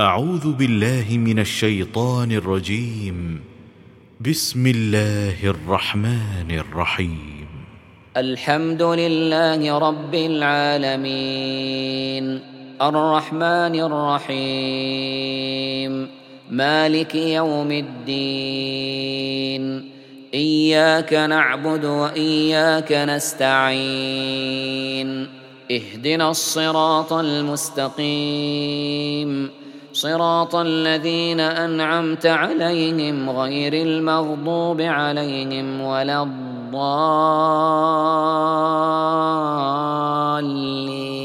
أعوذ بالله من الشيطان الرجيم. بسم الله الرحمن الرحيم. الحمد لله رب العالمين، الرحمن الرحيم، مالك يوم الدين. إياك نعبد وإياك نستعين، اهدنا الصراط المستقيم، صراط الذين أنعمت عليهم غير المغضوب عليهم ولا الضالين.